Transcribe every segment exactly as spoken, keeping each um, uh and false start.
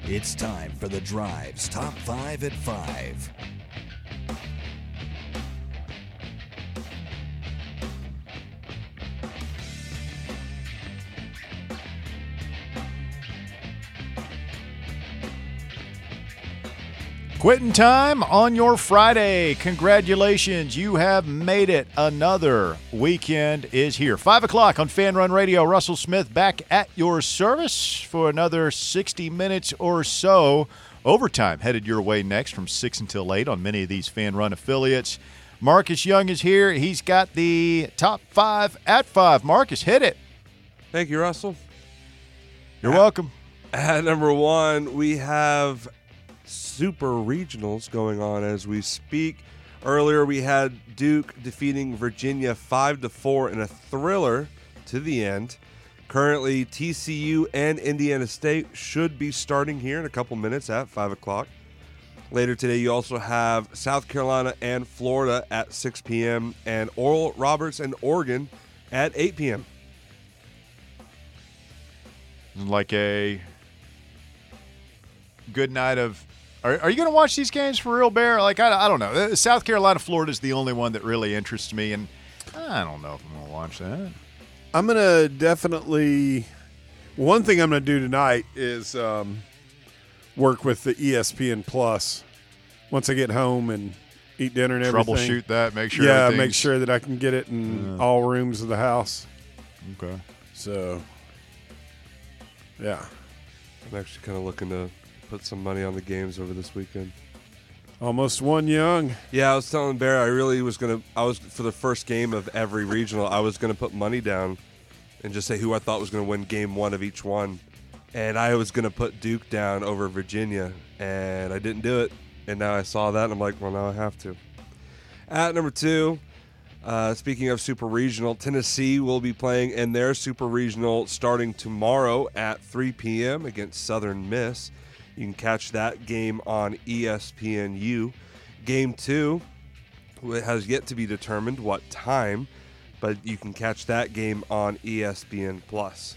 It's time for The Drive's Top five at five. Quitting time on your Friday. Congratulations, you have made it. Another weekend is here. Five o'clock on Fan Run Radio. Russell Smith back at your service for another sixty minutes or so. Overtime headed your way next from six until eight on many of these Fan Run affiliates. Marcus Young is here. He's got the top five at five. Marcus, hit it. Thank you, Russell. You're at, welcome. At number one, we have Super Regionals going on as we speak. Earlier, we had Duke defeating Virginia five to four in a thriller to the end. Currently, T C U and Indiana State should be starting here in a couple minutes at five o'clock. Later today, you also have South Carolina and Florida at six p.m. and Oral Roberts and Oregon at eight p.m. Like a good night of Are, are you going to watch these games for real, Bear? Like, I, I don't know. South Carolina, Florida is the only one that really interests me, and I don't know if I'm going to watch that. I'm going to definitely – one thing I'm going to do tonight is um, work with the E S P N Plus once I get home and eat dinner and everything. Troubleshoot that, make sure Yeah, make sure that I can get it in Yeah. all rooms of the house. Okay. So, yeah. I'm actually kind of looking to put some money on the games over this weekend. Almost one young. Yeah, I was telling Bear I really was going to, I was, for the first game of every regional, I was going to put money down and just say who I thought was going to win game one of each one. And I was going to put Duke down over Virginia, and I didn't do it. And now I saw that, and I'm like, well, now I have to. At number two, uh, speaking of Super Regional, Tennessee will be playing in their Super Regional starting tomorrow at three p.m. against Southern Miss. You can catch that game on E S P N U. Game two has yet to be determined what time, but you can catch that game on E S P N Plus.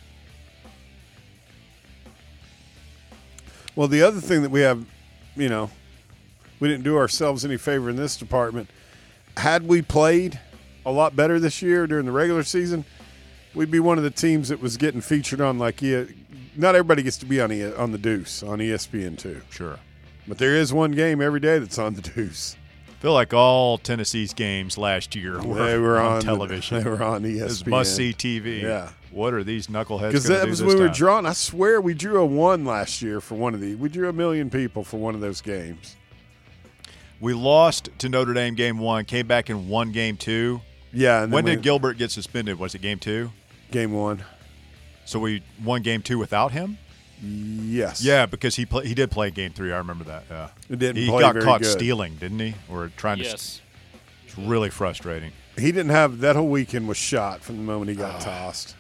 Well, the other thing that we have, you know, we didn't do ourselves any favor in this department. Had we played a lot better this year during the regular season, we'd be one of the teams that was getting featured on like E- not everybody gets to be on e- on the Deuce on E S P N two. Sure. But there is one game every day that's on the Deuce. I feel like all Tennessee's games last year were, they were on, on television. They were on E S P N. It was must-see T V. Yeah. What are these knuckleheads Because going to that do was this when we were time? drawn. I swear we drew a one last year for one of these. We drew a million people for one of those games. We lost to Notre Dame game one, came back and won game two. Yeah. And then When we, did Gilbert get suspended? Was it game two? Game one. So we won game two without him? Yes. Yeah, because he play, he did play game three. I remember that. Yeah. It didn't he play got very caught good. stealing, didn't he? Or trying to. Yes. It's really frustrating. He didn't have – that whole weekend was shot from the moment he got tossed.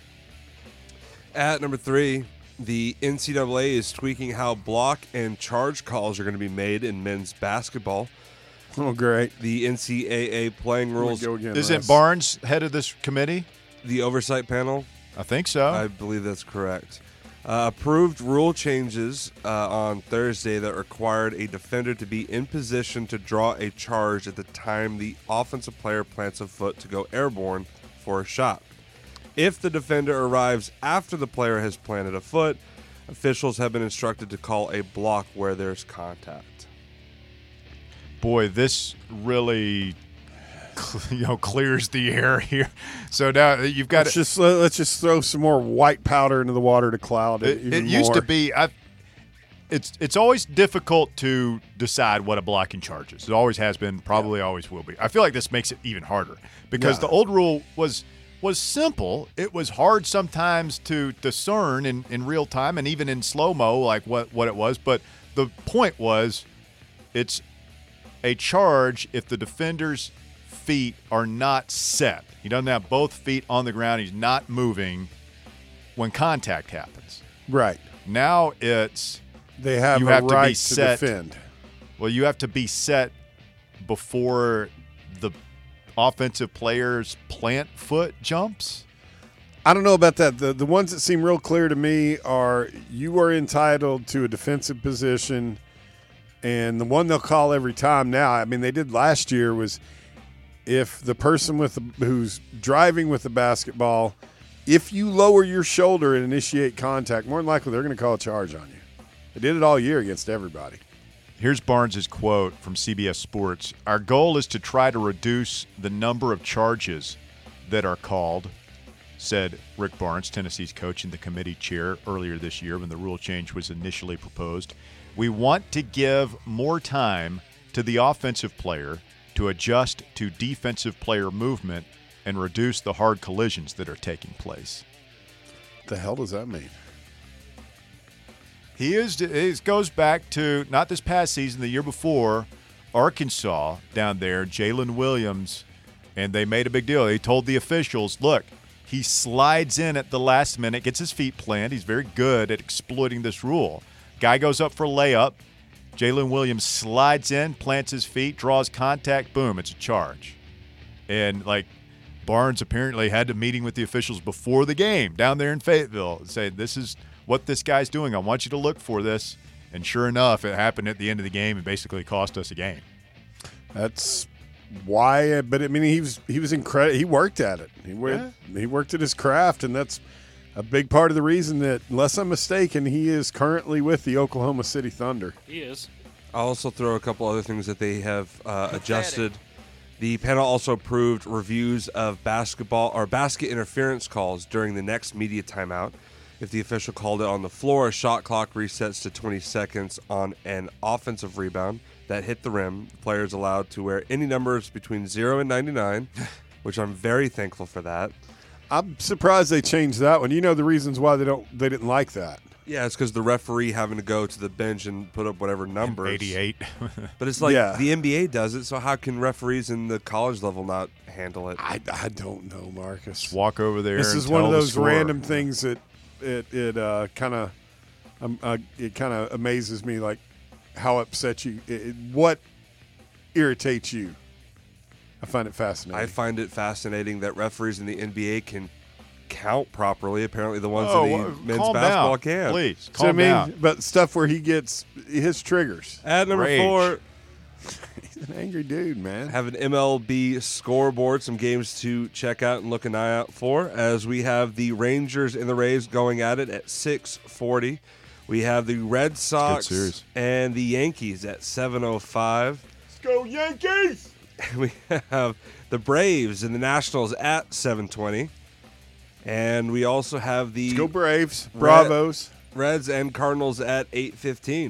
At number three, the N C double A is tweaking how block and charge calls are going to be made in men's basketball. Oh, great. The N C double A playing Here we rules, go again, Isn't Russ. Barnes head of this committee? the oversight panel, I think so. I believe that's correct. Uh, approved rule changes uh, on Thursday that required a defender to be in position to draw a charge at the time the offensive player plants a foot to go airborne for a shot. If the defender arrives after the player has planted a foot, officials have been instructed to call a block where there's contact. Boy, this really you know clears the air here. So now you've got Let's just, let's just throw some more white powder into the water to cloud it, It, even it used to more. be. I've, it's it's always difficult to decide what a blocking charge is. It always has been. Probably always will be. I feel like this makes it even harder because Yeah. the old rule was was simple. It was hard sometimes to discern in, in real time and even in slow mo, like what what it was. But the point was, it's a charge if the defender's feet are not set. He doesn't have both feet on the ground. He's not moving when contact happens. Right. Now it's They have You a have to be right to, set. defend. well, you have to be set before the offensive player's plant foot jumps. I don't know about that. The the ones that seem real clear to me are you are entitled to a defensive position, and the one they'll call every time now, I mean, they did last year, was if the person with the, who's driving with the basketball, if you lower your shoulder and initiate contact, more than likely they're going to call a charge on you. They did it all year against everybody. Here's Barnes' quote from C B S Sports. Our goal is to try to reduce the number of charges that are called, said Rick Barnes, Tennessee's coach and the committee chair, earlier this year when the rule change was initially proposed. We want to give more time to the offensive player to adjust to defensive player movement and reduce the hard collisions that are taking place. What the hell does that mean? He is. It goes back to not this past season, the year before, Arkansas down there, Jalen Williams, and they made a big deal. They told the officials, look, he slides in at the last minute, gets his feet planted. He's very good at exploiting this rule. Guy goes up for layup. Jalen Williams slides in, plants his feet, draws contact, boom, it's a charge. And, like, Barnes apparently had a meeting with the officials before the game down there in Fayetteville and said, this is what this guy's doing. I want you to look for this. And sure enough, it happened at the end of the game and basically cost us a game. That's why, but I mean, he was he was incredible. He worked at it. He went, yeah. He worked at his craft, and that's a big part of the reason that, unless I'm mistaken, he is currently with the Oklahoma City Thunder. He is. I'll also throw a couple other things that they have uh, adjusted. The panel also approved reviews of basketball or basket interference calls during the next media timeout. If the official called it on the floor, a shot clock resets to twenty seconds on an offensive rebound that hit the rim. The player is allowed to wear any numbers between zero and ninety-nine, which I'm very thankful for that. I'm surprised they changed that one. You know the reasons why they don't they didn't like that. Yeah, it's because the referee having to go to the bench and put up whatever numbers. eighty-eight. But it's like Yeah. the N B A does it, so how can referees in the college level not handle it? I, I don't know, Marcus. Walk over there. This and is one tell of the those scorer. random things that it it uh, kind of um, uh, it kind of amazes me, like how upset you. It, it- what irritates you? I find it fascinating. I find it fascinating that referees in the N B A can count properly. Apparently, the ones Oh, in the well, men's calm basketball down, can. Please, So, I calm mean, down. but stuff where he gets his triggers. At number Rage. four, He's an angry dude, man. have an M L B scoreboard, some games to check out and look an eye out for, as we have the Rangers and the Rays going at it at six forty. We have the Red Sox series. and the Yankees at seven oh five. Let's go Yankees! We have the Braves and the Nationals at seven twenty. And we also have the Let's go Braves. Bravos. Reds and Cardinals at eight fifteen.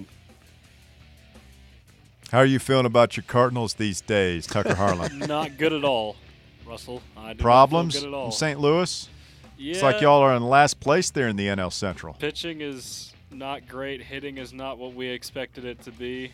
How are you feeling about your Cardinals these days, Tucker Harlan? Not good at all, Russell. I do Problems not feel good at all. in Saint Louis? Yeah, It's like y'all are in last place there in the N L Central. pitching is not great. Hitting is not what we expected it to be.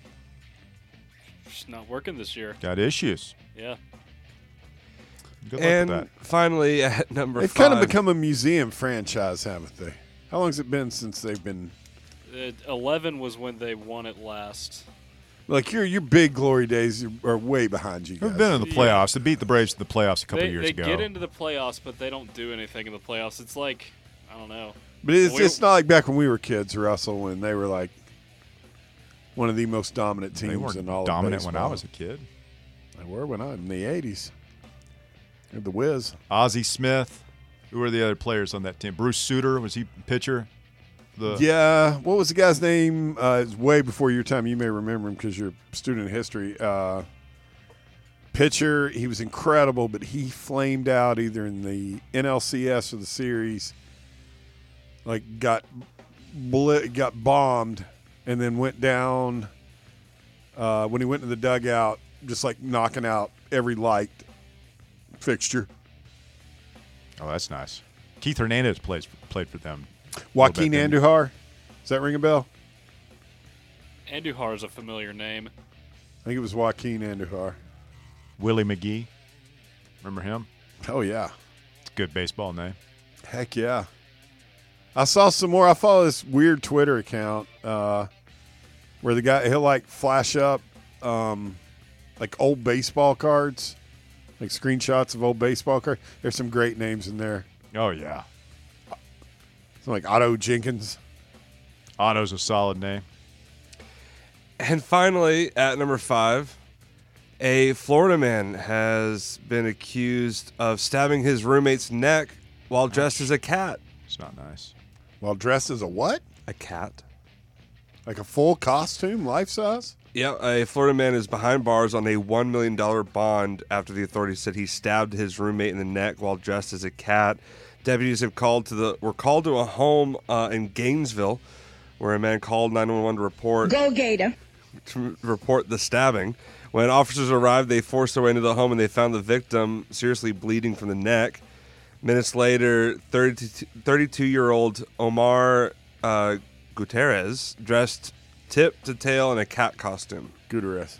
Just not working this year. Got issues. Yeah. Good luck And with that. finally, at number They've five. kind of become a museum franchise, haven't they? How long has it been since they've been Uh, eleven was when they won it last. like your your big glory days are way behind you guys? We've been in the Yeah. playoffs. They beat the Braves in the playoffs a couple They, of years they ago. get into the playoffs, but they don't do anything in the playoffs. It's like, I don't know. But it's, We- it's not like back when we were kids, Russell, when they were like one of the most dominant teams they weren't in all dominant of when baseball. I was a kid. They were when I in the eighties. They're the Wiz. Ozzie Smith. Who were the other players on that team? Bruce Sutter, was he pitcher? The Yeah. What was the guy's name? Uh, it's way before your time. You may remember him because you're a student of history. Uh, pitcher. He was incredible, but he flamed out either in the N L C S or the series. Like got blit, got bombed, and then went down. Uh, when he went to the dugout, just like knocking out every light fixture. Oh, that's nice. Keith Hernandez plays played for them. Joaquin bit, didn't he? Andujar. Does that ring a bell? Andujar is a familiar name. I think it was Joaquin Andujar. Willie McGee. Remember him? Oh yeah. It's a good baseball name. Heck yeah. I saw some more. I follow this weird Twitter account uh, where the guy, he'll like flash up um, like old baseball cards, like screenshots of old baseball cards. There's some great names in there. Oh, yeah. Something like Otto Jenkins. Otto's a solid name. And finally, at number five, a Florida man has been accused of stabbing his roommate's neck while dressed as a cat. It's not nice. While dressed as a what? A cat? Like a full costume, life size? Yeah, a Florida man is behind bars on a one million dollars bond after the authorities said he stabbed his roommate in the neck while dressed as a cat. Deputies have called to the were called to a home uh, in Gainesville, where a man called nine one one to report Go Gator. to report the stabbing. When officers arrived, they forced their way into the home and they found the victim seriously bleeding from the neck. Minutes later, thirty-two-year-old Omar uh, Gutierrez, dressed tip to tail in a cat costume. Gutierrez.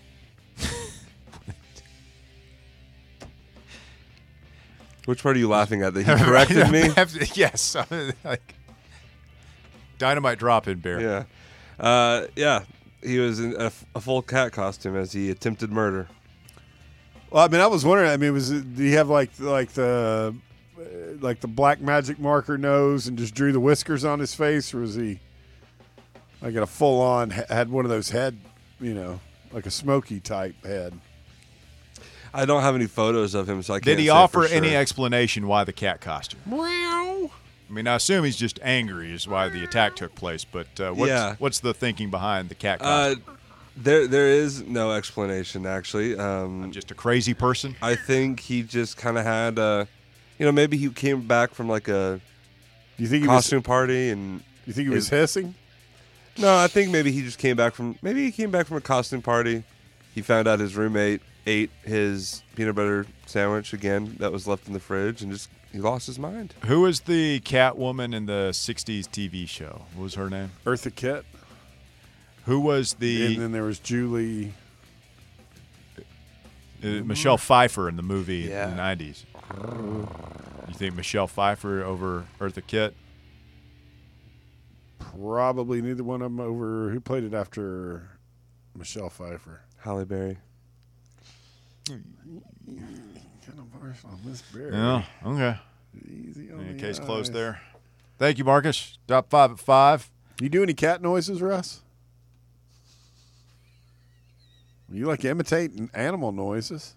Which part are you laughing at? That he corrected me? Yes. Like, dynamite drop in, Bear. Yeah. Uh, yeah. He was in a, a full cat costume as he attempted murder. Well, I mean, I was wondering. I mean, was it, did he have like like the uh, like the black magic marker nose and just drew the whiskers on his face, or was he like a full on had one of those head, you know, like a smoky type head? I don't have any photos of him, so I can't Did he say offer for sure. any explanation why the cat costume? Meow. I mean, I assume he's just angry is why the attack took place, but uh, what's, Yeah. what's the thinking behind the cat Uh, costume? there, there is no explanation actually. Um, Just a crazy person? I think he just kind of had, uh, you know, maybe he came back from like a Do you think he was? costume party, and Do you think he was his- hissing? no, I think maybe he just came back from maybe he came back from a costume party. He found out his roommate ate his peanut butter sandwich again that was left in the fridge, and just he lost his mind. Who was the cat woman in the sixties T V show? What was her name? Eartha Kitt. Who was And the then there was Julie. uh, Michelle Pfeiffer in the movie Yeah. in the nineties? You think Michelle Pfeiffer over Eartha Kitt? Probably neither one of them over. Who played it after Michelle Pfeiffer? Halle Berry. Kind of harsh on Miss Berry. Yeah, okay. Easy on Any the case closed eyes. there. Thank you, Marcus. Top five at five. You do any cat noises, Russ? You like imitating animal noises?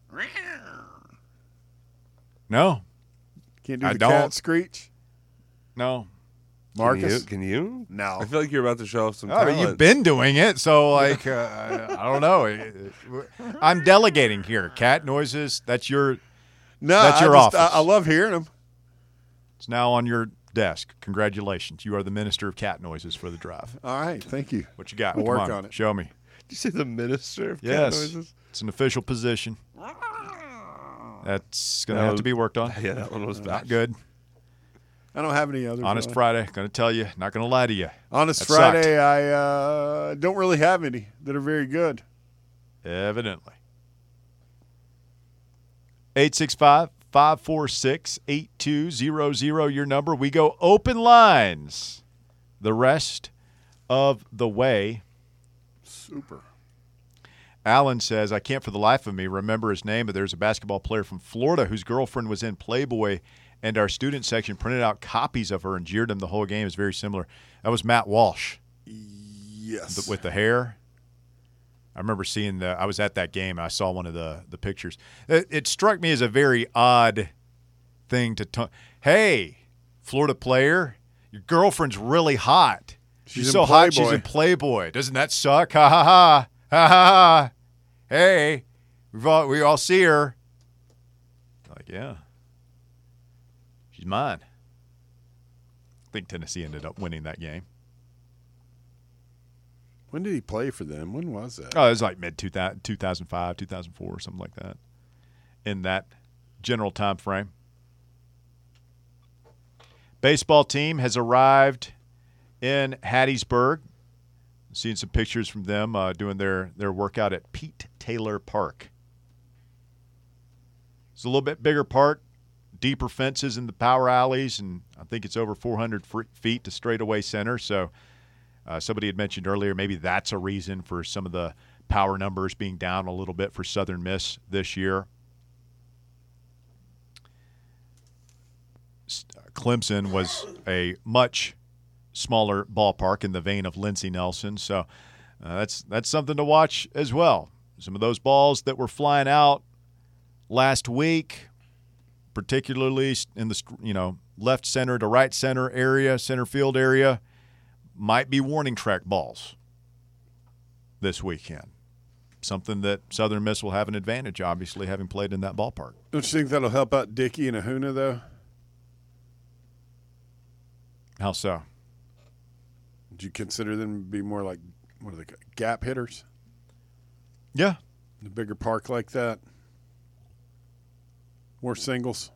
No, Can't do I the don't. cat screech, no. Marcus? Can you? Can you? No. I feel like you're about to show off some Oh, talent. but you've been doing it, so like uh, I don't know. I'm delegating here. Cat noises. That's your. No, That's I your just, I, office. I love hearing them. It's now on your desk. Congratulations. You are the minister of cat noises for the drive. All right, thank you. What you got? We'll Come work on, on it. Show me. Did you say the minister of cat Yes. noises? It's an official position. That's going to No. have to be worked on. Yeah, that one was Not bad. good. I don't have any others. Honest really. Friday. Going to tell you. Not going to lie to you. Honest That Friday, I uh, don't really have any that are very good. Evidently. eight six five, five four six, eight two zero zero, your number. We go open lines the rest of the way. Super. Alan says, I can't for the life of me remember his name, but there's a basketball player from Florida whose girlfriend was in Playboy, and our student section printed out copies of her and jeered him the whole game. It's very similar. That was Matt Walsh Yes. th- with the hair. I remember seeing the – I was at that game, and I saw one of the, the pictures. It, it struck me as a very odd thing to t- – hey, Florida player, your girlfriend's really hot. She's, She's in so hot she's Playboy. in Playboy. Doesn't that suck? Ha, ha, ha. Ha, ha, ha. Hey, we've all, we all see her. Like, yeah. She's mine. I think Tennessee ended up winning that game. When did he play for them? When was that? Oh, it was like mid two thousand five, two thousand four, something like that. In that general time frame. Baseball team has arrived in Hattiesburg. Seeing some pictures from them uh, doing their, their workout at Pete Taylor Park. It's a little bit bigger park, deeper fences in the power alleys, and I think it's over four hundred feet to straightaway center. So uh, somebody had mentioned earlier maybe that's a reason for some of the power numbers being down a little bit for Southern Miss this year. Clemson was a much smaller ballpark in the vein of Lindsey Nelson. So uh, that's that's something to watch as well. Some of those balls that were flying out last week, particularly in the you know left center to right center area, center field area, might be warning track balls this weekend. Something that Southern Miss will have an advantage, obviously, having played in that ballpark. Don't you think that'll help out Dickey and Ahuna, though? How so? Would you consider them to be more like, what are they, gap hitters? Yeah. In a bigger park like that? More singles?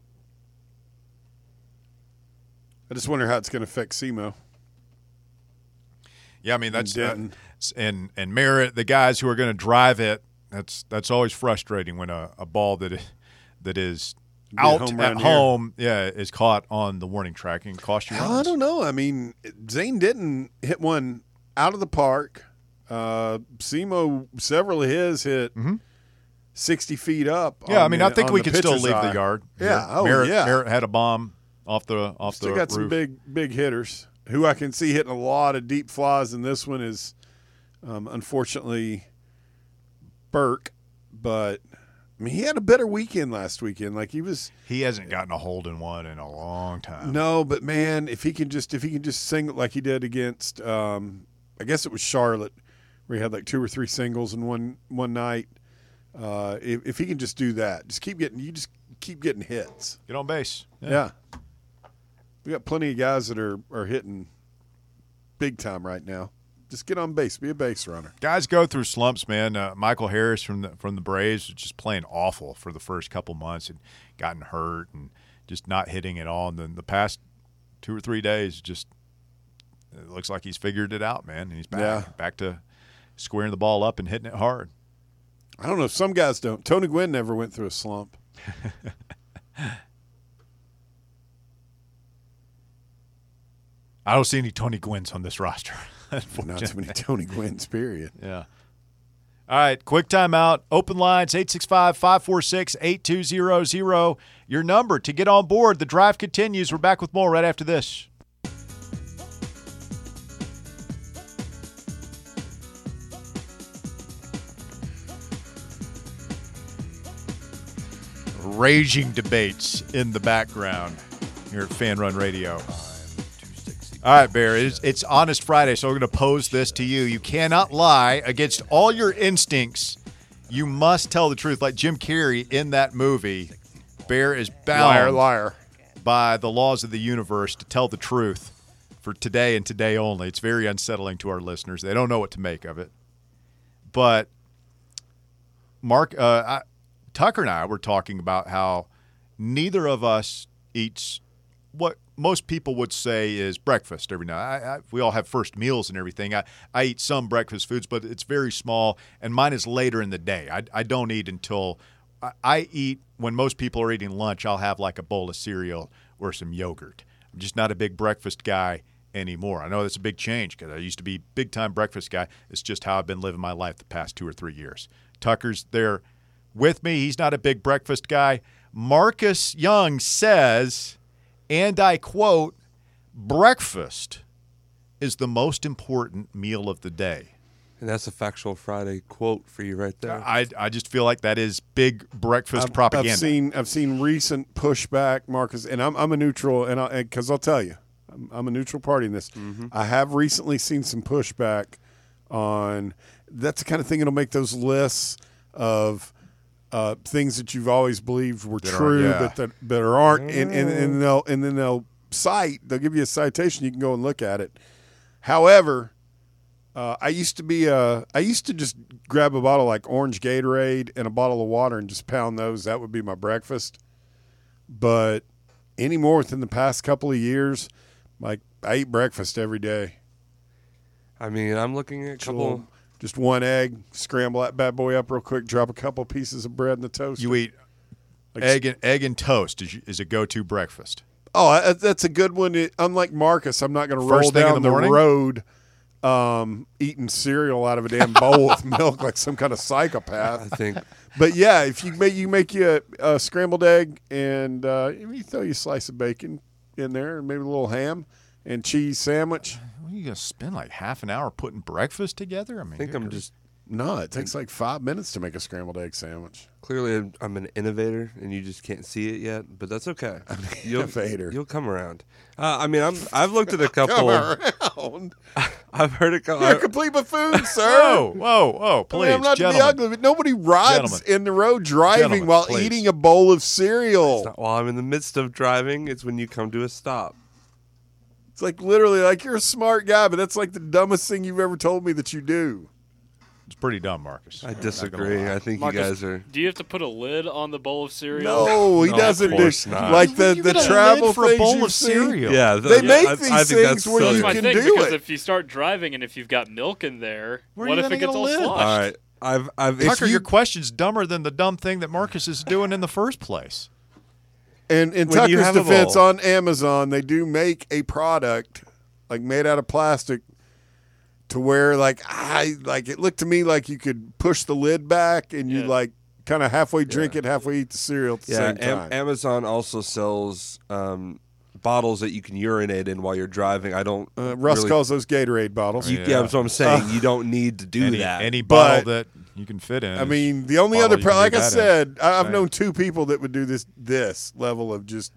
I just wonder how it's going to affect SEMO. Yeah, I mean, that's and uh, and and Merritt, the guys who are going to drive it. That's that's always frustrating when a, a ball that is, that is Be a out home at run here. home, yeah, is caught on the warning track and cost you I runs. don't know. I mean, Zane didn't hit one out of the park. Uh, SEMO, several of his hit Mhm. sixty feet up. Yeah, I on mean, the- I think on we the could still pitcher's leave eye. the yard. Yeah, oh, Merritt, yeah. Merritt had a bomb off the off Still the got some roof. big, big hitters. Who I can see hitting a lot of deep flies, and this one is, um, unfortunately, Burke. But I mean, he had a better weekend last weekend. Like he was. He hasn't gotten a hold in one in a long time. No, but man, if he can just if he can just sing like he did against, um, I guess it was Charlotte, where he had like two or three singles in one one night. Uh, if, if he can just do that, just keep getting you just keep getting hits. Get on base. Yeah. We got plenty of guys that are, are hitting big time right now. Just get on base. Be a base runner. Guys go through slumps, man. Uh, Michael Harris from the from the Braves was just playing awful for the first couple months and gotten hurt and just not hitting at all. And then the past two or three days, just it looks like he's figured it out, man. And he's back Yeah. back to squaring the ball up and hitting it hard. I don't know if some guys don't. Tony Gwynn never went through a slump. I don't see any Tony Gwynns on this roster. Not too many unfortunately. Tony Gwynns, period. Yeah. All right, quick timeout. Open lines, eight six five, five four six, eight two zero zero. Your number to get on board. The drive continues. We're back with more right after this. Raging debates in the background here at Fan Run Radio. All right, Bear, it's, it's Honest Friday, so we're going to pose this to you. You cannot lie against all your instincts. You must tell the truth. Like Jim Carrey in that movie, Bear is bound Liar, liar. by the laws of the universe to tell the truth for today and today only. It's very unsettling to our listeners. They don't know what to make of it. But Mark, uh, I, Tucker and I were talking about how neither of us eats what most people would say is breakfast every night. I, I, we all have first meals and everything. I, I eat some breakfast foods, but it's very small, and mine is later in the day. I, I don't eat until I, I eat when most people are eating lunch. I'll have like a bowl of cereal or some yogurt. I'm just not a big breakfast guy anymore. I know that's a big change because I used to be a big-time breakfast guy. It's just how I've been living my life the past two or three years. Tucker's there with me. He's not a big breakfast guy. Marcus Young says, and I quote, breakfast is the most important meal of the day. And that's a Factual Friday quote for you right there. I, I just feel like that is big breakfast I've, propaganda. I've seen I've seen recent pushback, Marcus, and I'm I'm a neutral, and because I'll tell you, I'm, I'm a neutral party in this. Mm-hmm. I have recently seen some pushback on that's the kind of thing that'll make those lists of uh, things that you've always believed were That aren't- true, yeah. but that that aren't, and, and and they'll and then they'll cite, they'll give you a citation, you can go and look at it. However, uh, I used to be uh, I used to just grab a bottle like orange Gatorade and a bottle of water and just pound those. That would be my breakfast. But anymore within the past couple of years, like I eat breakfast every day. I mean, I'm looking at a Just a couple. little- Just one egg, scramble that bad boy up real quick, drop a couple pieces of bread in the toaster. You eat Like- egg and egg and toast is, is a go-to breakfast. Oh, that- that's a good one. It, unlike Marcus, I'm not going to roll First thing in down the the, morning? road um, eating cereal out of a damn bowl with milk like some kind of psychopath. I think But yeah, if you make you make you a, a scrambled egg and uh, you throw you a slice of bacon, in there, and maybe a little ham and cheese sandwich. What, are you gonna spend like half an hour putting breakfast together? I mean, I think good I'm grief. just No, it takes like five minutes to make a scrambled egg sandwich. clearly I'm- I'm an innovator, and you just can't see it yet. But that's okay. You'll, innovator. You'll come around. Uh, I mean, I'm I've looked at a couple. Come around. I've heard a couple. You're a complete buffoon, sir. Whoa, whoa, whoa! I Please, mean, I'm not gentlemen. to be ugly, but nobody rides Gentlemen. in the road driving Gentlemen, while please. eating a bowl of cereal. It's not while I'm in the midst of driving. It's when you come to a stop. It's like literally like you're a smart guy, but that's like the dumbest thing you've ever told me that you do. It's pretty dumb, Marcus. I Not gonna disagree. lie. I think Marcus, you guys are. do you have to put a lid on the bowl of cereal? No, he No, doesn't of do course not. like the, You the get a travel lid for a things bowl you've of seen. cereal. Yeah, They make I, these I think things that's where That's you silly. my can thing, do because it. if you start driving and if you've got milk in there, Where are what you if gonna it get gets a all lid? sloshed? All right, I've I've if Tucker, you, your question's dumber than the dumb thing that Marcus is doing in the first place. And in When you Tucker's have a defense, bowl. on Amazon, they do make a product like made out of plastic to where like I like it looked to me like you could push the lid back and you Yeah. like kind of halfway drink it, halfway eat the cereal at the yeah, same Am- time. Amazon also sells um, bottles that you can urinate in while you're driving. I don't. uh, Russ really, calls those Gatorade bottles. You, Yeah. yeah, that's what I'm saying. you don't need to do Any, that. any But- bottle that you can fit in. I is mean, the only bottle other, you pro- can do like I that in. said, I, I've Same. known two people that would do this this level of just.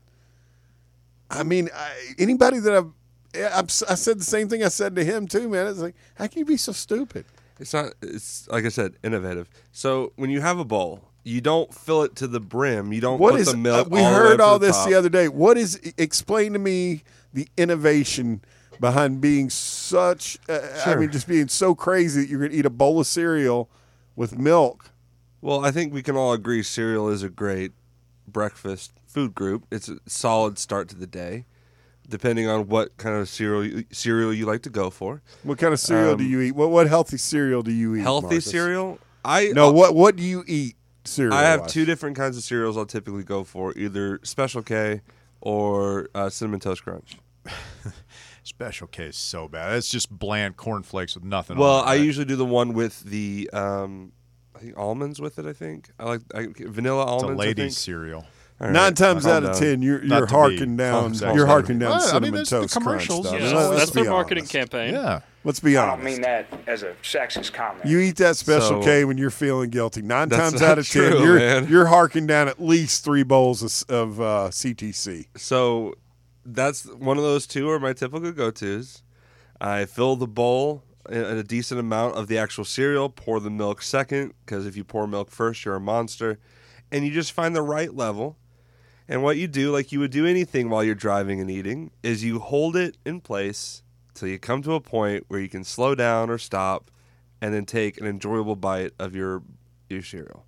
I mean, I, anybody that I've, I've, I said the same thing I said to him too, man. It's like, how can you be so stupid? It's not. It's like I said, innovative. So when you have a bowl, you don't fill it to the brim. You don't What put is? the milk. uh, we all the way heard up to all the this top. the other day. What is? Explain to me the innovation behind being such. Uh, I Sure. mean, just being so crazy that you're going to eat a bowl of cereal with milk. Well, I think we can all agree cereal is a great breakfast food group. It's a solid start to the day, depending on what kind of cereal you, cereal you like to go for. What kind of cereal do Um, you eat? What what healthy cereal do you eat? Healthy Marcus? cereal. I No, what what do you eat? Cereal. I have two different kinds of cereals I'll typically go for, either Special K or uh, Cinnamon Toast Crunch. Special K is so bad. It's just bland cornflakes with nothing Well, on it. I right? usually do the one with the um, I think almonds with it. I think I like I, vanilla It's a almonds. I ladies' think. cereal. All right, Nine times calm out of down. ten, you're Not you're to me. harking down. Oh, You're sorry. harking down Well, I mean, cinnamon there's the toast crunch commercials, stuff. you Yeah, know, Let's- that's let's their be marketing honest. campaign. Yeah. Let's be I honest. don't mean that as a sexist comment. You eat that Special So- K when you're feeling guilty. Nine That's times not out of ten, true, you're man. you're harking down at least three bowls of, of uh, C T C. So that's one of those two are my typical go-tos. I fill the bowl in a decent amount of the actual cereal, pour the milk second, because if you pour milk first, you're a monster. And you just find the right level. And what you do, like you would do anything while you're driving and eating, is you hold it in place till you come to a point where you can slow down or stop and then take an enjoyable bite of your your cereal.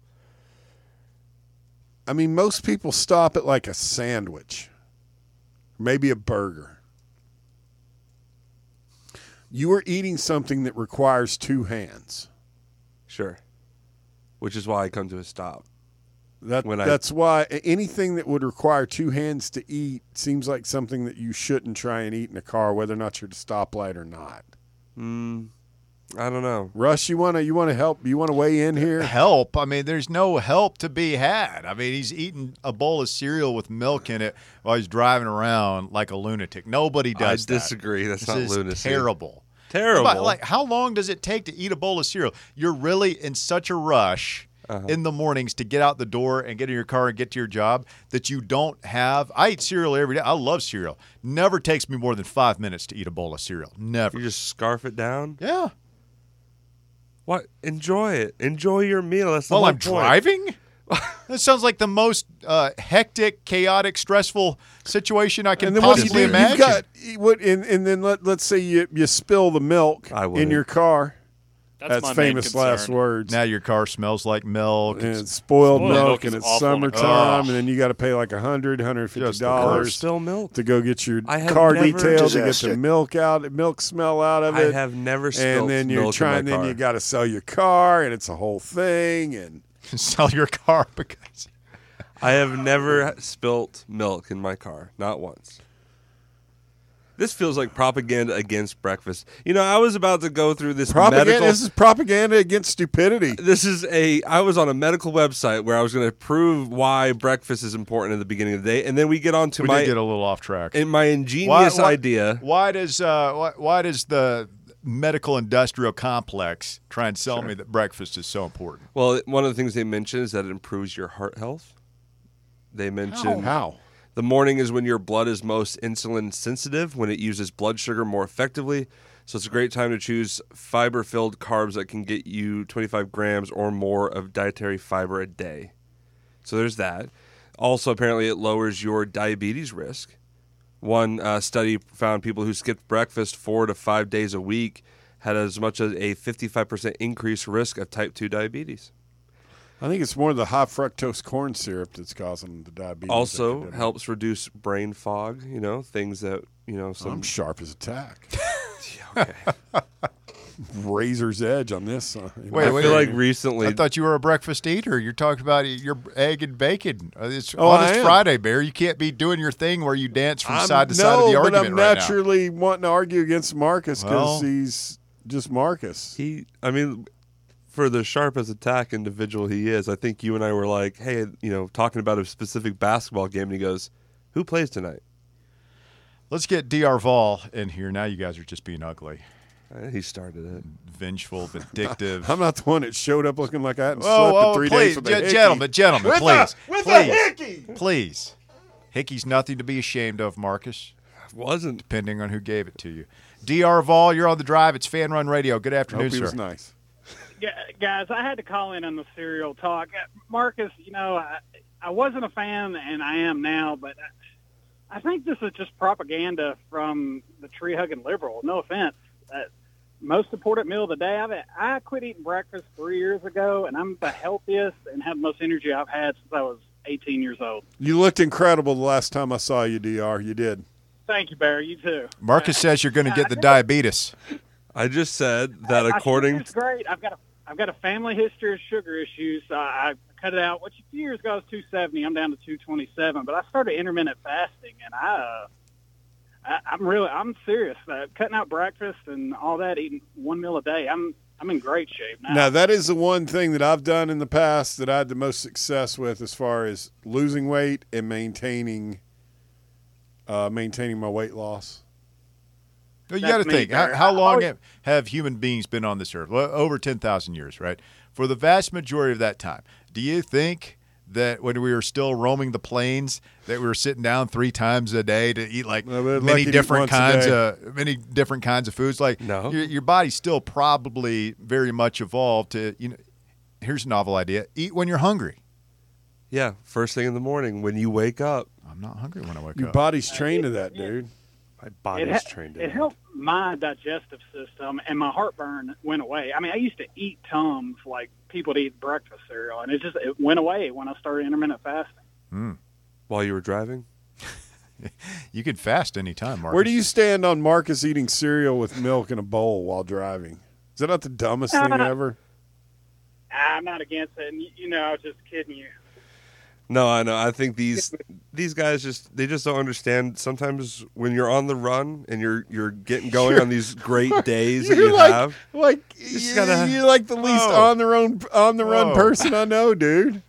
I mean, most people stop at like a sandwich, maybe a burger. You are eating something that requires two hands. Sure. Which is why I come to a stop. That When I- that's why anything that would require two hands to eat seems like something that you shouldn't try and eat in a car, whether or not you're at a stoplight or not. Mm, I don't know. Russ, you wanna you wanna help? You wanna weigh in here? Help. I mean, there's no help to be had. I mean, he's eating a bowl of cereal with milk in it while he's driving around like a lunatic. Nobody does I that. disagree. That's This not is lunacy. terrible. Terrible. But, like, how long does it take to eat a bowl of cereal? You're really in such a rush Uh-huh. in the mornings to get out the door and get in your car and get to your job that you don't have. I eat cereal every day. I love cereal. Never takes me more than five minutes to eat a bowl of cereal. Never. You just scarf it down. Yeah. What? Enjoy it. Enjoy your meal. That's the While whole I'm point. driving? That sounds like the most uh, hectic, chaotic, stressful situation I can And then what do you possibly do? imagine. You've got what? And, and then let let's say you you spill the milk I in wouldn't. your car. That's, That's my famous main last concern. words. Now your car smells like milk. And It's- it's spoiled, Spoiled milk, milk and is it's awful. summertime, Ugh. and then you got to pay like a hundred, hundred fifty Just the dollars worst. Spill milk. to go get your I have car never detailed to get possessed the it. milk out, milk smell out of I it. have never spilled and then you're milk trying. in my Then car. you got to sell your car, and it's a whole thing. And sell your car because I have never spilt milk in my car. Not once. This feels like propaganda against breakfast. You know, I was about to go through this Propaganda. medical. This is propaganda against stupidity. This is a. I was on a medical website where I was going to prove why breakfast is important at the beginning of the day, and then we get on to We my did get a little off track. in my ingenious Why- why- idea. Why does uh, why, why does the medical industrial complex try and sell me that breakfast is so important? Well, one of the things they mention is that it improves your heart health. They mention How? the morning is when your blood is most insulin sensitive, when it uses blood sugar more effectively. So it's a great time to choose fiber-filled carbs that can get you twenty-five grams or more of dietary fiber a day. So there's that. Also, apparently, it lowers your diabetes risk. One uh, study found people who skipped breakfast four to five days a week had as much as a fifty-five percent increased risk of type two diabetes. I think it's more the high fructose corn syrup that's causing the diabetes. Also epidemic. helps reduce brain fog, you know, things that, you know, some I'm sharp as a tack. okay. Razor's edge on this. Uh, Wait, I wait, feel wait. like recently I thought you were a breakfast eater. You're talking about your egg and bacon. Uh, It's Oh, I Honest am. Friday, Bear. You can't be doing your thing where you dance from I'm- side to no, side of the but argument I'm right naturally wanting to argue against Marcus because Well- he's just Marcus. he I mean for the sharp as attack individual he is, I think you and I were like, hey, you know, talking about a specific basketball game, and he goes, who plays tonight? now. Let's get D R Vol in here. Now you guys are just being ugly, Uh, he started it. vengeful, vindictive. I'm not the one that showed up looking like I hadn't Oh, slept oh, in three please, days with a ge- hickey. gentlemen, gentlemen, With please, a, with please, a hickey. please. Hickey's nothing to be ashamed of, Marcus, Wasn't. depending on who gave it to you. D R Vol, you're on the drive. It's Fan Run Radio. Good I afternoon, hope he sir. was nice. Gu- Guys, I had to call in on the cereal talk. Uh, Marcus, you know, I, I wasn't a fan, and I am now, but I, I think this is just propaganda from the tree-hugging liberal. No offense. Uh, most important meal of the day. I've, I quit eating breakfast three years ago, and I'm the healthiest and have the most energy I've had since I was eighteen years old. You looked incredible the last time I saw you, D R. You did. Thank you, Barry. You too. Marcus says you're going to get the diabetes. I just said that I- according I sugar's great. I've got a I've got a family history of sugar issues. Uh, I cut it out. Which a few years ago I was two seventy. I'm down to two twenty-seven. But I started intermittent fasting, and I, uh, I I'm really I'm serious. Uh, cutting out breakfast and all that, eating one meal a day. I'm I'm in great shape now. Now, that is the one thing that I've done in the past that I had the most success with as far as losing weight and maintaining uh, maintaining my weight loss. Well, you That's got to me, think, how, Barry. how I long always- have, have human beings been on this earth? Well, over ten thousand years, right? For the vast majority of that time, do you think that when we were still roaming the plains, that we were sitting down three times a day to eat like Well, we'd like many to eat different once a kinds day. of many different kinds of foods? Like, No. your, your body's still probably very much evolved to, you know. Here's a novel idea: eat when you're hungry. yeah, first thing in the morning when you wake up, I'm not hungry when I wake Your up. body's trained to that, dude. my it, body's ha- trained to it that. helped my digestive system, and my heartburn went away. I mean, I used to eat Tums like people to eat breakfast cereal, and it just it went away when I started intermittent fasting. While you were driving. You can fast anytime, Marcus. Where do you stand on Marcus eating cereal with milk in a bowl while driving? Is that not the dumbest thing Uh, ever? I'm not against it, and you, you know, I was just kidding you. No, I know. I think these these guys just they just don't understand. Sometimes when you're on the run and you're you're getting going on these great days that You're you like, have, like just you- gotta- you're like the least Whoa. on the run on the run Whoa. person I know, dude.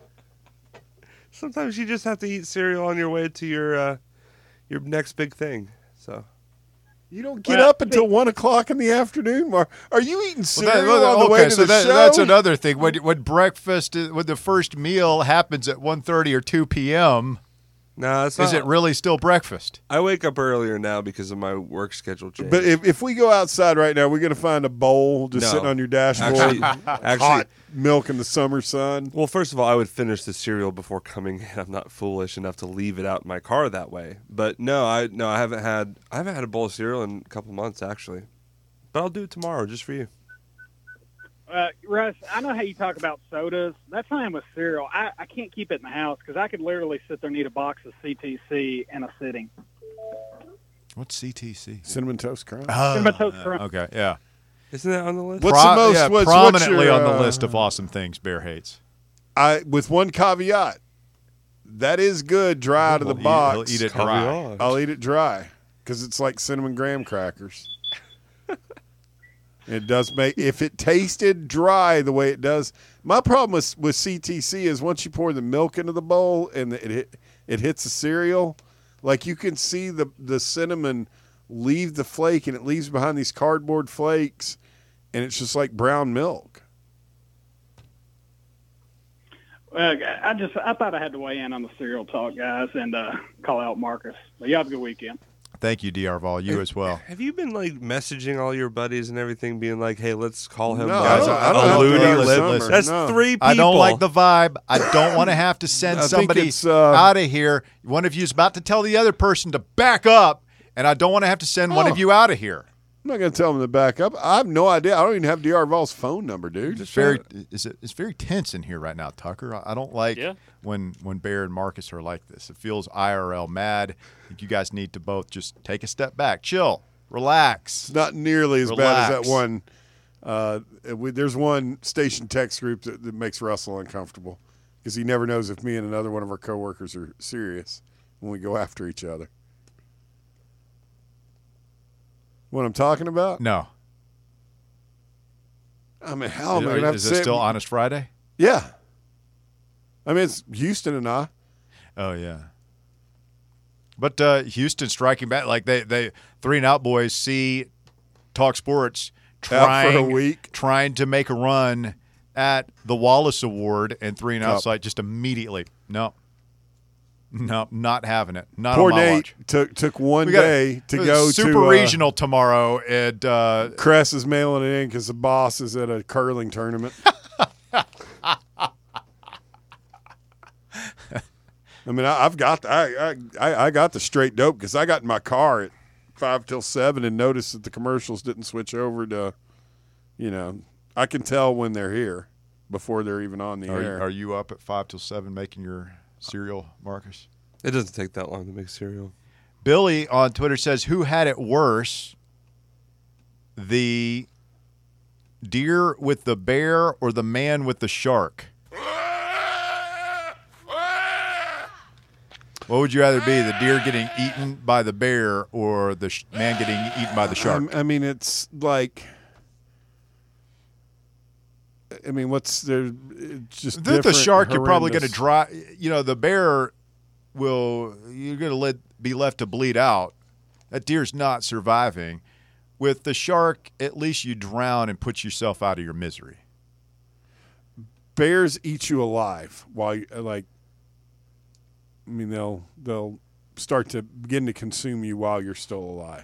sometimes you just have to eat cereal on your way to your uh, your next big thing. So You don't get Well, up until one o'clock in the afternoon. Mar- Are you eating Well, cereal that- well, on the okay, way to so the that, show? that's another thing. When, when breakfast, is- when the first meal happens at one thirty or two p.m., nah, it's is not, it really still breakfast? I wake up earlier now because of my work schedule change. But if, if we go outside right now, we're going to find a bowl just No. sitting on your dashboard, actually, actually, hot milk in the summer sun. well, first of all, I would finish the cereal before coming in. I'm not foolish enough to leave it out in my car that way. But no, I no, I haven't had I haven't had a bowl of cereal in a couple months actually. But I'll do it tomorrow just for you. Uh, Russ, I know how you talk about sodas. That's how I am with cereal. I, I can't keep it in the house because I could literally sit there and eat a box of C T C in a sitting. What's C T C? Cinnamon Toast Crunch. Cinnamon Toast Crunch. Okay, yeah. Isn't that on the list? What's the most- yeah, what's- what's prominently your, on the uh, list of awesome things Bear hates? I with one caveat. That is good dry out of the He'll eat- box. he'll eat it dry. Caviar. I'll eat it dry because it's like cinnamon graham crackers. It does make if it tasted dry the way it does. My problem with with C T C is once you pour the milk into the bowl and it hit, it hits the cereal, like you can see the the cinnamon leave the flake and it leaves behind these cardboard flakes, and it's just like brown milk. Well, I just I thought I had to weigh in on the cereal talk, guys, and uh, call out Marcus. But you have a good weekend. Thank you, D R Vol. You as well. Have you been like messaging all your buddies and everything, being like, "Hey, let's call him"? No, uh, I don't, I don't a have loony to lip? summer. listen. That's No. three people. I don't like the vibe. I don't want to have to send I think somebody it's, uh, out of here. One of you is about to tell the other person to back up, and I don't want to have to send one Oh. of you out of here. I'm not going to tell them to back up. I have no idea. I don't even have D R Vol's phone number, dude. It's very is it, it's very tense in here right now, Tucker. I, I don't like Yeah. when when Bear and Marcus are like this. It feels I R L mad. I think you guys need to both just take a step back, chill, relax. It's not nearly as bad as Relax. that one. Uh, we, there's one station text group that, that makes Russell uncomfortable because he never knows if me and another one of our coworkers are serious when we go after each other. What I'm talking about? No, I mean, how am I going to have is to it say still Honest Friday? Yeah. I mean, it's Houston and I. Oh yeah. But uh, Houston striking back like they they three and out boys see Talk Sports trying Out for a week. trying to make a run at the Wallace Award, and three and Cup. out like just immediately no, no, not having it. Not Poor on my Nate watch. took took one We got day to a go super to uh, regional tomorrow, and uh, Cress is mailing it in because the boss is at a curling tournament. I mean, I, I've got I, I I got the straight dope because I got in my car at five till seven and noticed that the commercials didn't switch over to, you know, I can tell when they're here before they're even on the are, air. are you up at five till seven making your cereal, Marcus? It doesn't take that long to make cereal. Billy on Twitter says, who had it worse, the deer with the bear or the man with the shark? What would you rather be, the deer getting eaten by the bear or the sh- man getting eaten by the shark? I, I mean, it's like, I mean, what's there? It's just the, the different, shark, you're probably going to horrendous. dry. You know, the bear will, you're going to let be left to bleed out. That deer's not surviving. With the shark, at least you drown and put yourself out of your misery. Bears eat you alive while you, like. I mean, they'll they'll start to begin to consume you while you're still alive.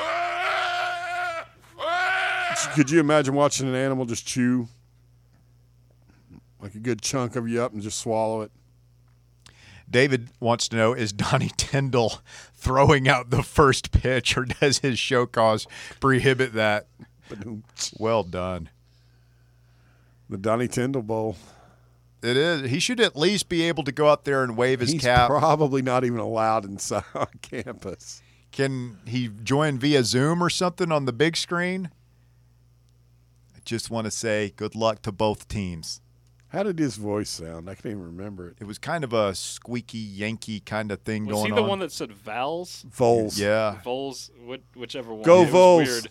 Could you imagine watching an animal just chew like a good chunk of you up and just swallow it? David wants to know, is Donnie Tyndall throwing out the first pitch, or does his show cause prohibit that? Well done. The Donnie Tyndall Bowl. It is. He should at least be able to go out there and wave his He's cap. probably not even allowed inside on campus. Can he join via Zoom or something on the big screen? I just want to say good luck to both teams. How did his voice sound? I can't even remember it. It was kind of a squeaky Yankee kind of thing Was going he the on. one that said Vowels? Vols. Yeah. Vols, which, whichever one. Go It was Vols. Weird.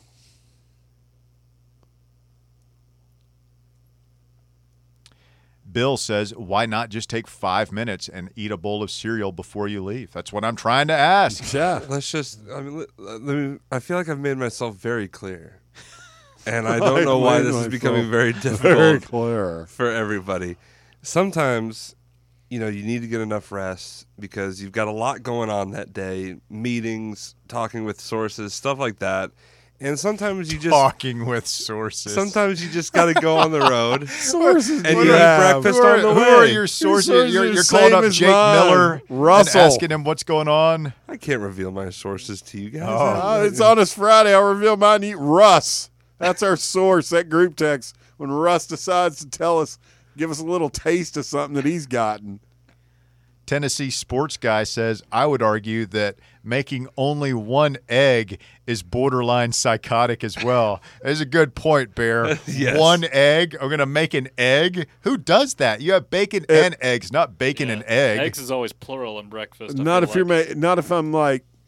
Bill says, why not just take five minutes and eat a bowl of cereal before you leave? That's what I'm trying to ask. Yeah. Let's just. I mean, let, let me, I feel like I've made myself very clear, and I don't know why made this is myself becoming very difficult Very clear. for everybody. Sometimes, you know, you need to get enough rest because you've got a lot going on that day, meetings, talking with sources, stuff like that. And sometimes you just Talking with sources. sometimes you just got to go on the road Sources and do you eat have. breakfast Who are, on the who way. are your sources? sources You're, are you're the calling same up as Jake mine. Miller Russell. and asking him what's going on. I can't reveal my sources to you guys. Oh, it's Honest Friday. I'll reveal mine. Eat Russ. That's our source, that group text. When Russ decides to tell us, give us a little taste of something that he's gotten. Tennessee sports guy says, I would argue that making only one egg is borderline psychotic as well. There's a good point, Bear. Yes. One egg? I'm going to make an egg? Who does that? You have bacon and eggs, not bacon Yeah. and egg. Eggs is always plural in breakfast. I Not feel if you're like. ma- not if I'm like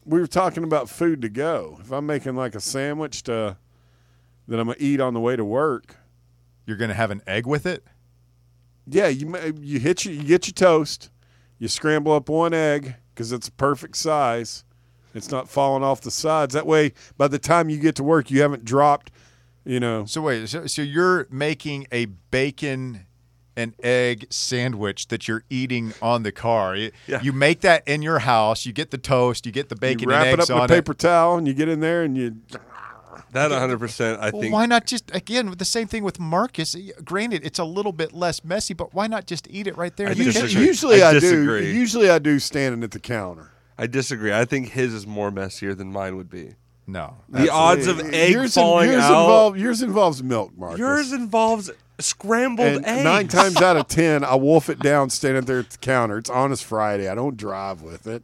we were talking about food to go. If I'm making like a sandwich to that I'm gonna eat on the way to work, You're going to have an egg with it? yeah, you ma- you hit your, you get your toast, you scramble up one egg because it's a perfect size. It's not falling off the sides. That way, by the time you get to work, you haven't dropped. You know, So wait, so, so you're making a bacon and egg sandwich that you're eating on the car. You, Yeah. you make that in your house. You get the toast. You get the bacon you wrap and it eggs up in a on paper towel and you get in there and you. That one hundred percent, I Well, think. why not just again with the same thing with Marcus? Granted, it's a little bit less messy, but why not just eat it right there? I in the disagree. kitchen? Usually I I, do. disagree. Usually I do standing at the counter. I disagree. I think his is more messier than mine would be. No, The odds of egg yours falling yours out. Involve, yours involves milk, Marcus. Yours involves scrambled and eggs. nine times out of ten, I wolf it down standing there at the counter. It's Honest Friday. I don't drive with it.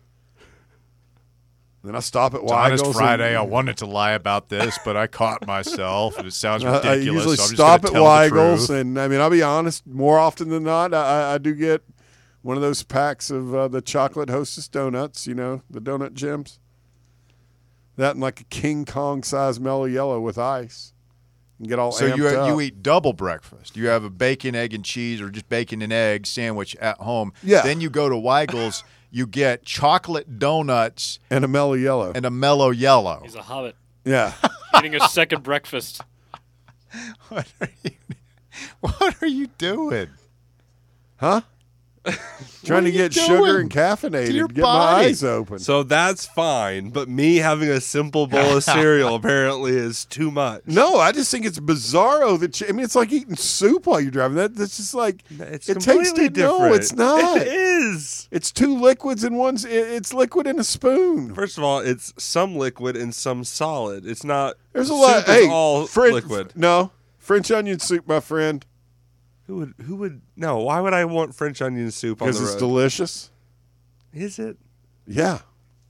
Then I stop at It's Honest Weigel's. Friday. I and- wanted to lie about this, but I caught myself, and it sounds I- ridiculous. I usually so I'm just stop gonna at tell the Weigel's, truth. and I mean, I'll be honest. More often than not, I, I do get one of those packs of uh, the chocolate Hostess donuts. You know, the donut gems. That and like a King Kong size Mellow Yellow with ice, and get all So amped you up. you eat double breakfast. You have a bacon, egg, and cheese, or just bacon and egg sandwich at home. Yeah. Then you go to Weigel's. You get chocolate donuts and a Mellow Yellow. and a Mellow Yellow. He's a hobbit Yeah. eating a second breakfast. What are you? What are you doing? Huh? Trying are to you get sugar doing and caffeinated. to your Get body? my eyes open. So that's fine, but me having a simple bowl of cereal apparently is too much. No, I just think it's bizarro that you, I mean, it's like eating soup while you're driving. That that's just like It's it completely tastes different. No, it's not. It is. It's two liquids in one. s- it- It's liquid in a spoon. First of all, it's some liquid and some solid. It's not. There's a soup lot. is Hey, all Fren- liquid. No, French onion soup, my friend, Who would? Who would? No. Why would I want French onion soup on the because road? it's delicious. Is it? Yeah.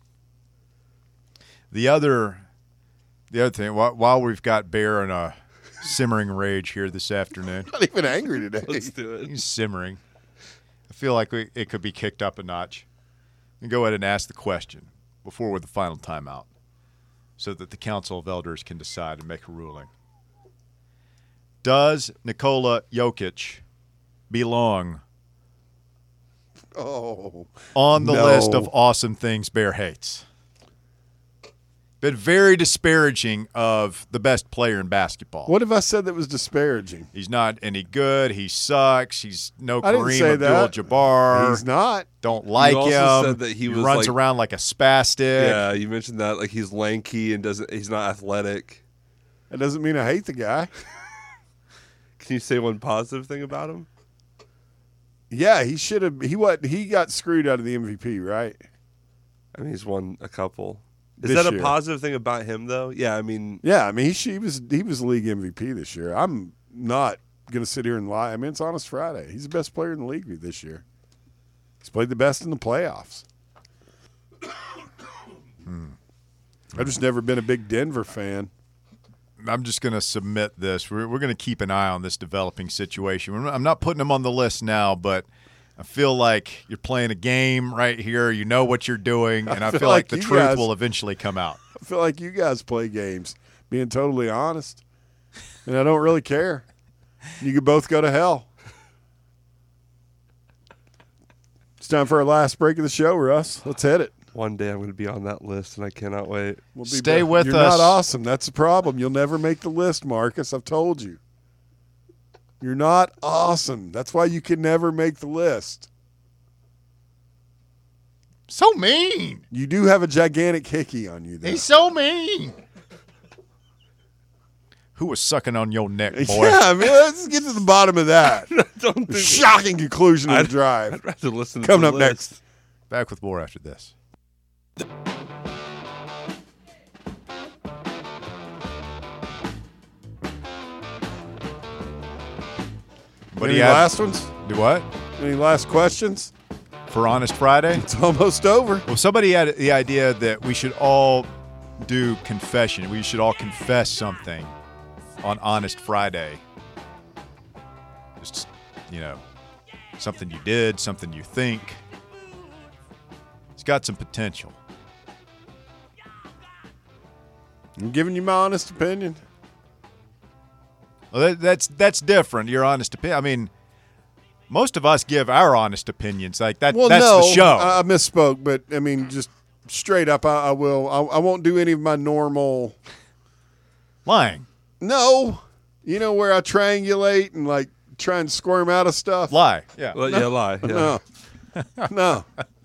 The other, the other thing. While, while we've got Bear in a simmering rage here this afternoon, Not even angry today. Let's do it. he's simmering. I feel like we, it could be kicked up a notch. And go ahead and ask the question before with the final timeout, so that the Council of Elders can decide and make a ruling. Does Nikola Jokic belong Oh, on the No. list of awesome things Bear hates? Been very disparaging of the best player in basketball. what have I said that was disparaging? He's not any good. He sucks. He's no I didn't Kareem say that. Abdul-Jabbar. He's not. Don't like also him. said that he was runs like- around like a spastic. Yeah, you mentioned that. Like he's lanky and doesn't. He's not athletic. That doesn't mean I hate the guy. Can you say one positive thing about him? Yeah, he should have. He what? He got screwed out of the M V P, right? I mean, he's won a couple. Is This that a year. positive thing about him, though? Yeah, I mean, Yeah, I mean he, she was he was league M V P this year. I'm not gonna sit here and lie. I mean it's Honest Friday. He's the best player in the league this year. He's played the best in the playoffs. Hmm. I've just never been a big Denver fan. I'm just going to submit this. We're, we're going to keep an eye on this developing situation. We're not- I'm not putting him on the list now, but I feel like you're playing a game right here. You know what you're doing, and I, I feel, feel like, like the you truth guys- will eventually come out. I feel like you guys play games, being totally honest, and I don't really care. You could both go to hell. It's time for our last break of the show, Russ. Let's hit it. one day I'm going to be on that list, and I cannot wait. We'll be Stay back. with You're us. not awesome. That's the problem. You'll never make the list, Marcus. I've told you. You're not awesome. That's why you can never make the list. So mean. You do have a gigantic hickey on you, though. He's so mean. Who was sucking on your neck, boy? Yeah, I mean, let's get to the bottom of that. Don't think Shocking conclusion of the I'd- drive. I'd rather listen to Coming the up list. next. Back with more after this. What do Any you have? last ones? Do what? Any last questions? For Honest Friday? It's almost over. Well, somebody had the idea that we should all do confession. We should all confess something on Honest Friday. Just, you know, something you did, something you think. It's got some potential. I'm giving you my honest opinion. Well, that, that's that's different. Your honest opinion. I mean, most of us give our honest opinions. Like that. Well, that's no, the show. I, I misspoke, but I mean, just straight up, I, I will. I, I won't do any of my normal Lying. No, you know where I triangulate and like try and squirm out of stuff. Lie. Yeah. Well, yeah, lie. Yeah. No, no.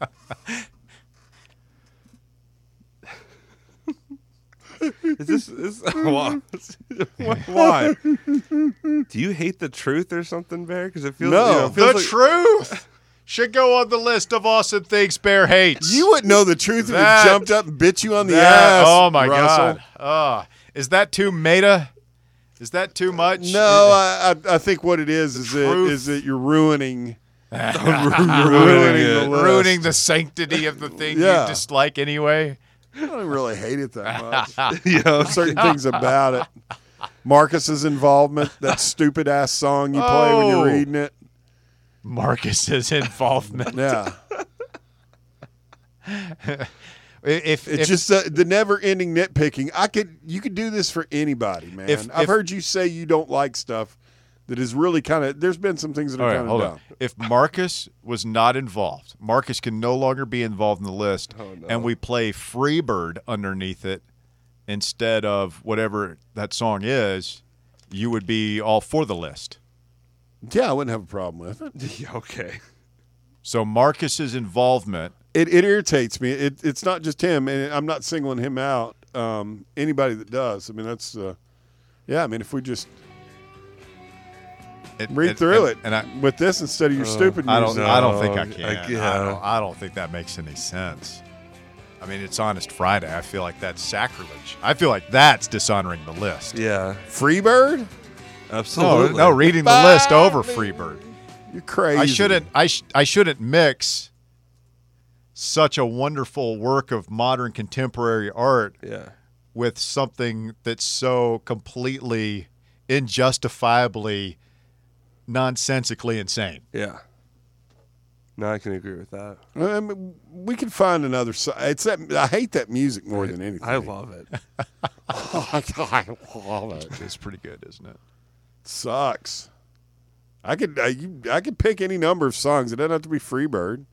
Is this is why? Why? Do you hate the truth or something, Bear? Because it feels No. you know, it feels The like, truth should go on the list of awesome things Bear hates. You wouldn't know the truth if That- it jumped up and bit you on the That- ass. oh my Russell. God. Oh, is that too meta? Is that too much? No, I, I I think what it is is that truth. is that you're ruining ruining ruining it. the list. ruining the sanctity of the thing Yeah. you dislike anyway. I don't really hate it that much. you know, Certain things about it. Marcus's involvement, that stupid ass song you play when Oh. you're reading it. Marcus's involvement. Yeah, If, it's if just uh, the never-ending nitpicking. I could, you could do this for anybody, man. If- I've if- heard you say you don't like stuff that is really kind of. There's been some things that all are right, kind hold of on. dumb. If Marcus was not involved, Marcus can no longer be involved in the list, Oh, no. and we play Freebird underneath it instead of whatever that song is, you would be all for the list. Yeah, I wouldn't have a problem with it. Yeah, okay. So Marcus's involvement. It, it irritates me. It, it's not just him, and I'm not singling him out. Um, anybody that does. I mean, that's. Uh, yeah, I mean, if we just It, read it- through and- it and I, with this instead of your stupid I music. don't. I don't think I No, can. I- I, yeah. don't, I don't think that makes any sense. I mean, it's Honest Friday. I feel like that's sacrilege. I feel like that's dishonoring the list. Yeah, Freebird? No, absolutely. no, reading the list over Freebird. You're crazy. I shouldn't. I sh- I shouldn't mix such a wonderful work of modern contemporary art Yeah. with something that's so completely injustifiably nonsensically insane. Yeah. No, I can agree with that. I mean, we can find another side. It's that I hate that music more than anything. I love it. I love it. It's pretty good, isn't it? Sucks. I could I, you, I could pick any number of songs. It doesn't have to be Freebird.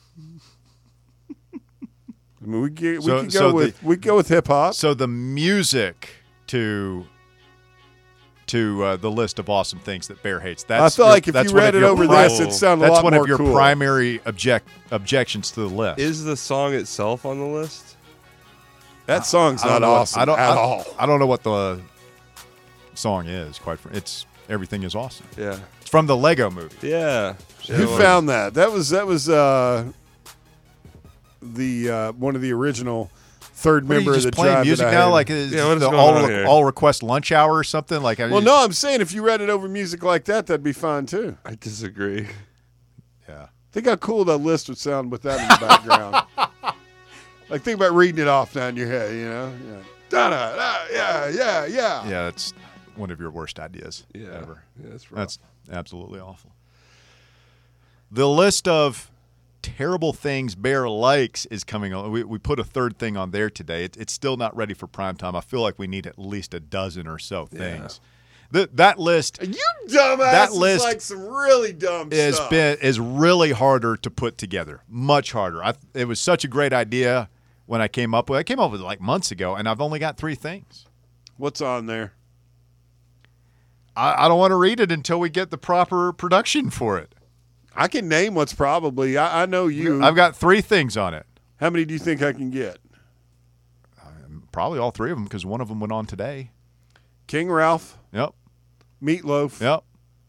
I mean, we could, we So- could go so the- with we could go with hip hop. So the music to to uh, the list of awesome things that Bear hates. That's I feel your- like if that's you one read of it your over pri- this, it sounded a That's lot one more of your cool. primary object objections to the list. Is the song itself on the list? That song's I don't not know what- awesome I don't, at I, all. I don't know what the song is. Quite, fr- it's everything is awesome. Yeah. It's from the Lego Movie. Yeah. Who found that? That was that was uh, the uh, one of the original third What, are member you of just the playing tribe music that I now? hated. Like is Yeah, what is the going all on here? all request lunch hour or something? Like I Well, just- no, I'm saying if you read it over music like that, that'd be fine too. I disagree. yeah. Think how cool that list would sound with that in the background. Like think about reading it off down your head, you know? Yeah. Da da da. Yeah, yeah, yeah. Yeah, that's one of your worst ideas Yeah. ever. Yeah, that's rough. That's absolutely awful. The list of terrible things Bear likes is coming on. We, we put a third thing on there today. It, it's still not ready for prime time. I feel like we need at least a dozen or so things. The, that list You dumbass That is list like some really dumb is stuff. been is really harder to put together. Much harder. I, it was such a great idea when I came up with. I came up with it like months ago, and I've only got three things. What's on there? I, I don't want to read it until we get the proper production for it. I can name what's probably. I, I know you. I've got three things on it. How many do you think I can get? Probably all three of them because one of them went on today. King Ralph, Yep. Meatloaf, Yep.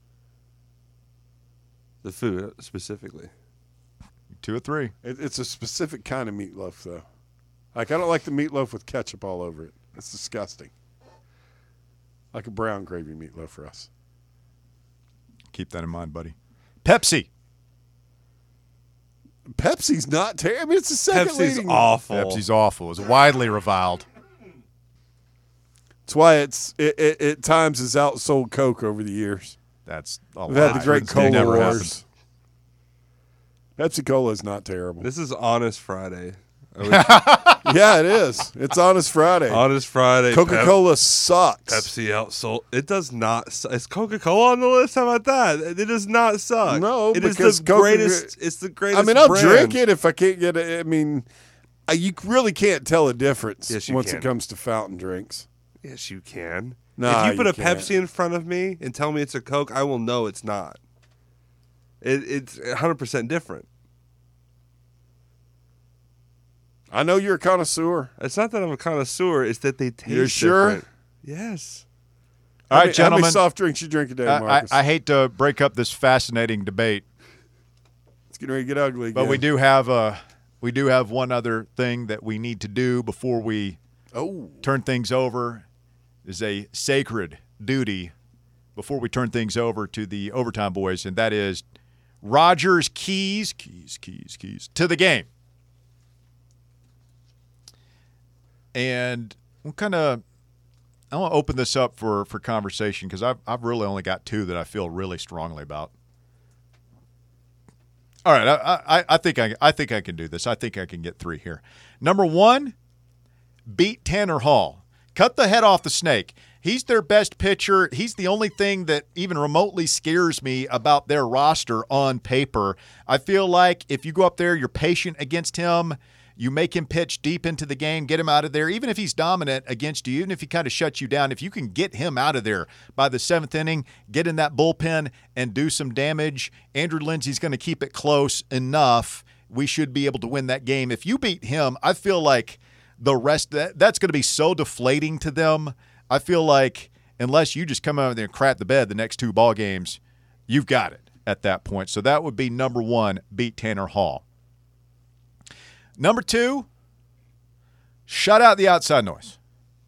The food specifically. Two or three. It, it's a specific kind of meatloaf, though. Like, I don't like the meatloaf with ketchup all over it. It's disgusting. Like a brown gravy meatloaf for us. Keep that in mind, buddy. Pepsi. Pepsi's not terrible. I mean, it's the second Pepsi's leading. awful. Pepsi's awful. It's widely reviled. That's why it's it, it, at times has outsold Coke over the years. That's a We've had the lie. great It's Cola never Wars. happened. Pepsi Cola is not terrible. This is Honest Friday. Yeah, it is. It's Honest Friday. Honest Friday. Coca-Cola sucks. Pepsi outsold. It does not. Su- is Coca-Cola on the list? How about that? It does not suck. No, it is because the Coca- greatest. It's the greatest. I mean, I'll brand. drink it if I can't get it. I mean, I, you really can't tell a difference Yes, you once can. it comes to fountain drinks. Yes, you can. Nah, if you put you a can't. Pepsi in front of me and tell me it's a Coke, I will know it's not. It, it's one hundred percent different. I know you're a connoisseur. It's not that I'm a connoisseur. It's that they taste You're sure? different. Yes. All How right, many- How gentlemen. many soft drinks you drink a day, I, I, Marcus? I hate to break up this fascinating debate, it's getting ready to get ugly again. but we do have a we do have one other thing that we need to do before we Oh, turn things over. Is a sacred duty before we turn things over to the Overtime Boys, and that is Rogers' keys, keys, keys, keys to the game. And I'm kind of I want to open this up for, for conversation because I've I've really only got two that I feel really strongly about. All right, I, I, I think I I think I can do this. I think I can get three here. Number one, beat Tanner Hall. Cut the head off the snake. He's their best pitcher. He's the only thing that even remotely scares me about their roster on paper. I feel like if you go up there, you're patient against him. You make him pitch deep into the game, get him out of there. Even if he's dominant against you, even if he kind of shuts you down, if you can get him out of there by the seventh inning, get in that bullpen and do some damage, Andrew Lindsay's going to keep it close enough. We should be able to win that game. If you beat him, I feel like the rest that that's going to be so deflating to them. I feel like unless you just come out there and crap the bed the next two ball games, you've got it at that point. So that would be number one, beat Tanner Hall. Number two, shut out the outside noise.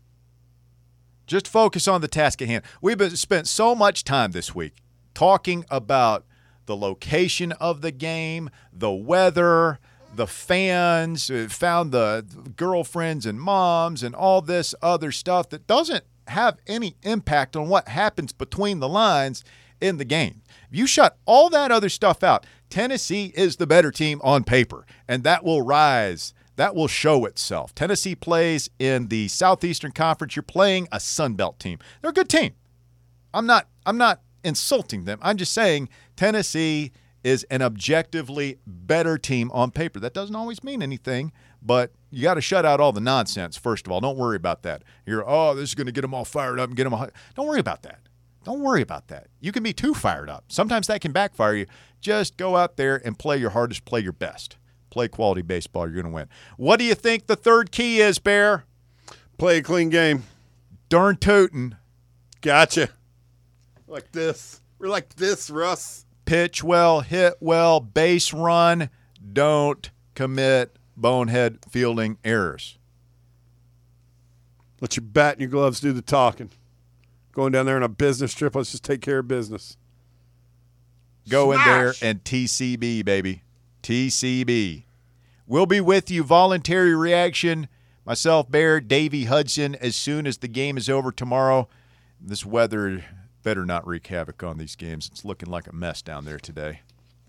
Just focus on the task at hand. We've been, spent so much time this week talking about the location of the game, the weather, the fans, uh, found the girlfriends and moms and all this other stuff that doesn't have any impact on what happens between the lines in the game. If you shut all that other stuff out, Tennessee is the better team on paper, and that will rise. That will show itself. Tennessee plays in the Southeastern Conference. You're playing a Sun Belt team. They're a good team. I'm not I'm not insulting them. I'm just saying Tennessee is an objectively better team on paper. That doesn't always mean anything, but you got to shut out all the nonsense, first of all. Don't worry about that. You're, oh, this is going to get them all fired up and get them all. Don't worry about that. Don't worry about that. You can be too fired up. Sometimes that can backfire you. Just go out there and play your hardest, play your best. Play quality baseball. You're going to win. What do you think the third key is, Bear? play a clean game. Darn tootin'. Gotcha. Like this. We're like this, Russ. Pitch well, hit well, base run. Don't commit bonehead fielding errors. Let your bat and your gloves do the talking. Going down there on a business trip, let's just take care of business. Go in there Smash! and T C B, baby. T C B. We'll be with you. Voluntary reaction. Myself, Bear, Davey Hudson, as soon as the game is over tomorrow. This weather better not wreak havoc on these games. It's looking like a mess down there today.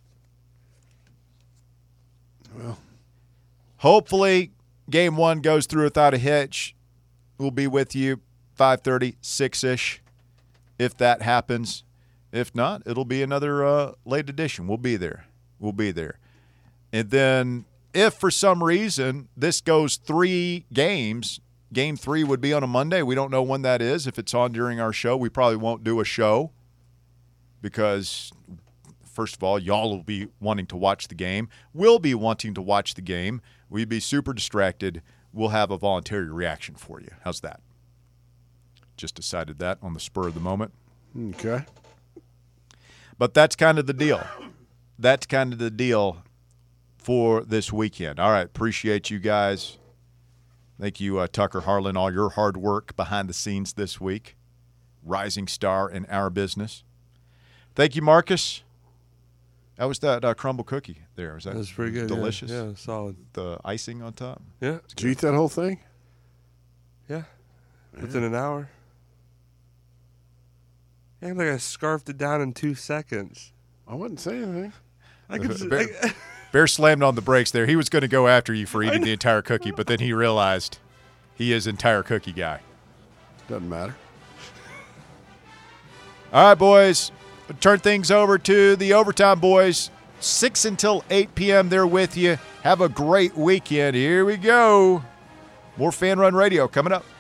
Well, hopefully game one goes through without a hitch. We'll be with you five thirty, six-ish if that happens. If not, it'll be another uh, late edition. We'll be there. We'll be there. And then if for some reason this goes three games, game three would be on a Monday. We don't know when that is. If it's on during our show, we probably won't do a show because, first of all, y'all will be wanting to watch the game. We'll be wanting to watch the game. We'd be super distracted. We'll have a voluntary reaction for you. How's that? Just decided that on the spur of the moment. okay. But that's kind of the deal. That's kind of the deal for this weekend. All right, appreciate you guys. Thank you, uh, Tucker Harlan, all your hard work behind the scenes this week. Rising star in our business. Thank you, Marcus. How was that uh, crumble cookie there? Was that, That was pretty good. delicious? Yeah, yeah, solid. The icing on top? Yeah, Did you eat that whole thing? yeah. Within an hour. Yeah, like I scarfed it down in two seconds. I wasn't saying anything. I could. Bear- I, Bear slammed on the brakes there. He was going to go after you for eating the entire cookie, but then he realized he is entire cookie guy. Doesn't matter. All right, boys. We'll turn things over to the Overtime Boys. six until eight p.m. They're with you. Have a great weekend. Here we go. More Fan Run Radio coming up.